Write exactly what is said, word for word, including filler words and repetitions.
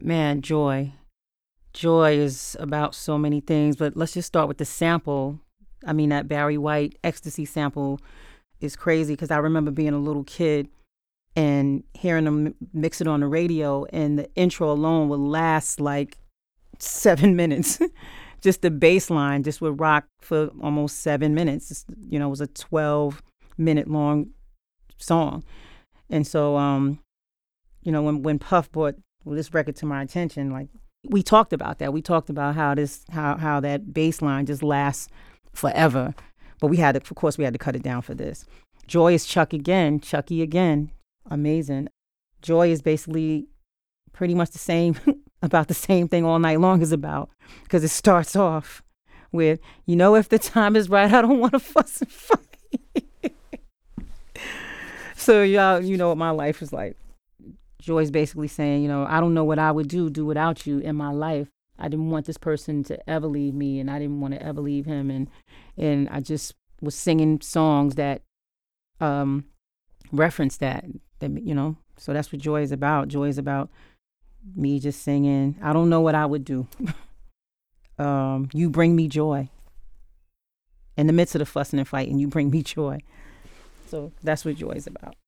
Man, joy. Joy is about so many things, but let's just start with the sample. I mean, that Barry White ecstasy sample is crazy because I remember being a little kid and hearing them mix it on the radio, and the intro alone would last like seven minutes. Just the bass line just would rock for almost seven minutes. It's, you know, it was a twelve minute long song. And so, um, you know, when, when Puff brought this record to my attention, like, we talked about that. We talked about how this, how, how that bass line just lasts forever. But we had to, of course, we had to cut it down for this. Joy is Chuck again, Chucky again. Amazing. Joy is basically pretty much the same, about the same thing All Night Long is about, because it starts off with, you know, if the time is right, I don't want to fuss and fight. So, y'all, you know what my life is like. Joy's basically saying, you know, I don't know what I would do, do without you in my life. I didn't want this person to ever leave me, and I didn't want to ever leave him. And and I just was singing songs that um, reference that, that, you know. So that's what Joy is about. Joy is about me just singing, I don't know what I would do. um, you bring me joy. In the midst of the fussing and fighting, you bring me joy. So that's what Joy is about.